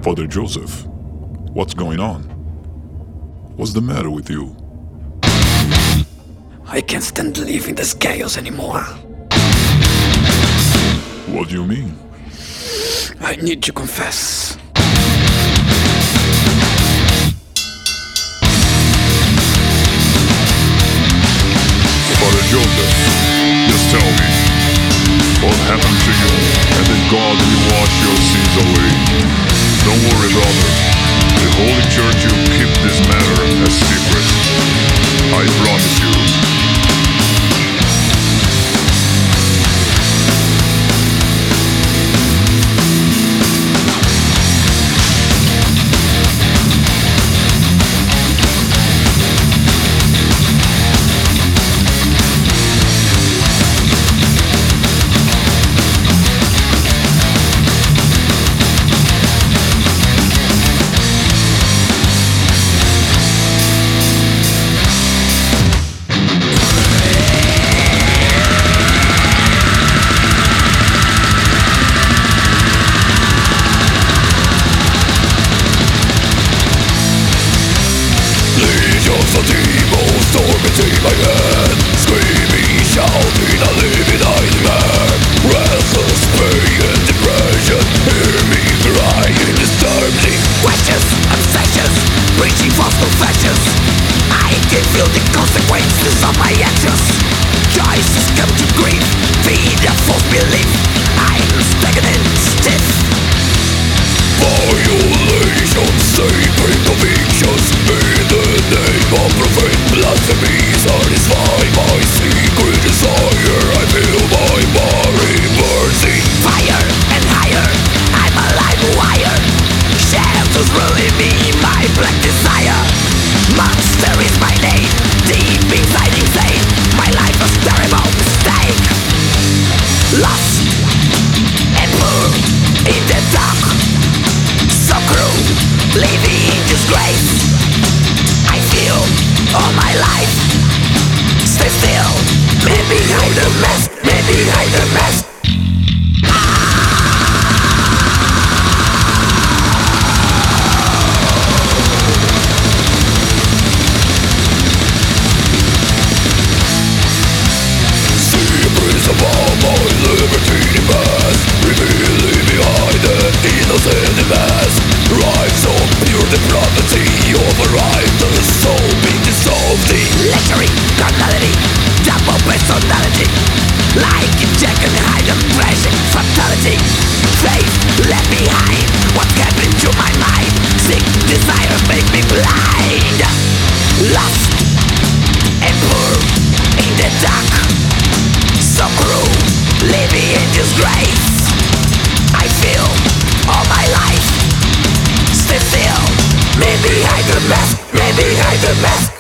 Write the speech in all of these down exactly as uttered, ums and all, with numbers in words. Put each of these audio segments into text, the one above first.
Father Joseph, what's going on? What's the matter with you? I can't stand living this chaos anymore. What do you mean? I need to confess. Father Joseph, just tell me, what happened to you, and then God will wash your sins away. Don't worry, brother. The Holy Church will keep this matter a secret. I promise you. A demon storming in my head, screaming, shouting, I live in nightmare. Restless pain and depression, hear me crying, disturbing questions, obsessions, preaching false confessions. I can feel the consequences of my actions. Choices come to grief, feed a false belief. I'm stagnant, stiff. Violations, sacred convictions, in the name of profane blasphemy, satisfy my secret desire. I feel my body bursting. Fire and higher, I'm a live wire. Shadows ruling me, my black desire. Monster is my name, deep inside insane. My life was terrible mistake. Lost and poor in the dark, so cruel, living in disgrace. I feel all my life stay still, man behind the mask, man behind the mask. Secrets of all my liberty demands, revealing behind the innocent mask. Rise of pure depravity, override the soul being dissolved in lechery, carnality, double personality. Like a jack and hide and crashing fatality. Faith left behind, what happened to my mind? Sick desire make me blind. Lost and poor in the dark, so cruel, living in disgrace. I feel all my life stay still, man behind the mask, man behind the mask.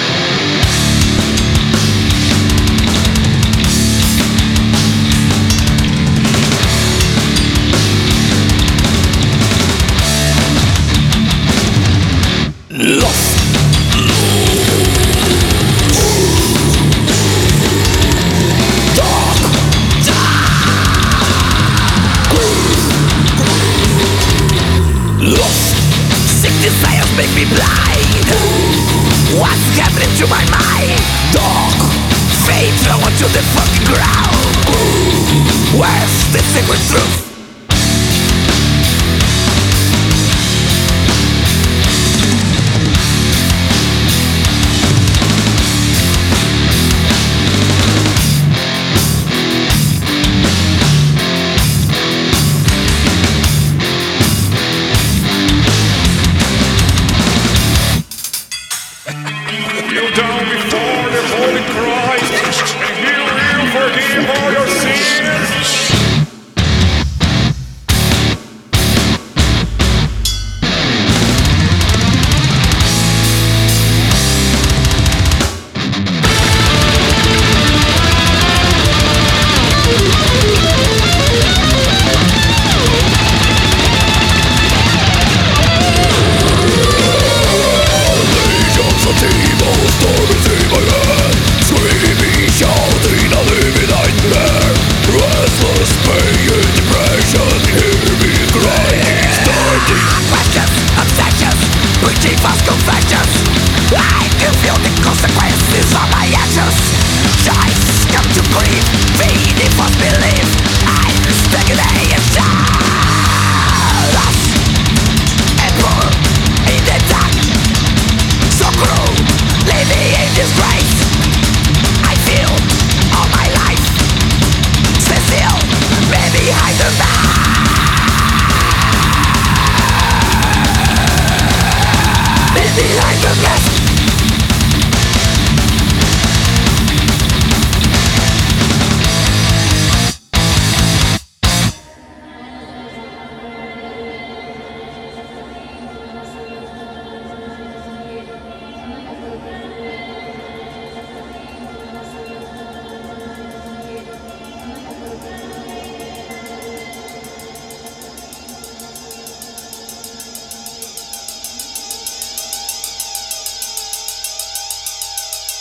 Lost. Dark. Lost. Sick desires make me blind. What's happening to my mind? Dark. Fate thrown to the fucking ground. Where's the secret truth?